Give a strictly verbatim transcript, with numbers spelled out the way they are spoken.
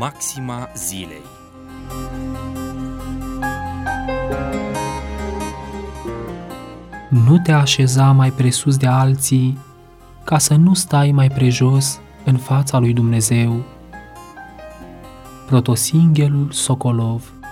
Maxima zilei. Nu te așeza mai presus de alții, ca să nu stai mai prejos în fața lui Dumnezeu. Protosinghelul Sokolov.